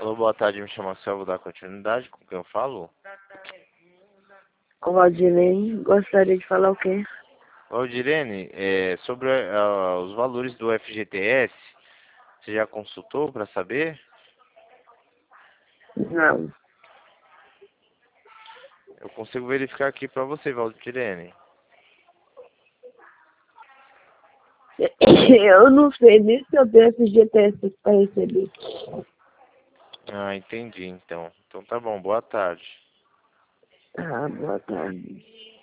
Alô, boa tarde, me chamo Marcelo, vou dar continuidade com quem eu falo. O Valdinei gostaria de falar o quê? Valdirene, sobre os valores do FGTS, você já consultou para saber? Não. Eu consigo verificar aqui para você, Valdirene. Eu não sei nem se eu tenho FGTS para receber. Ah, entendi, então. Então tá bom, boa tarde. Ah, boa tarde.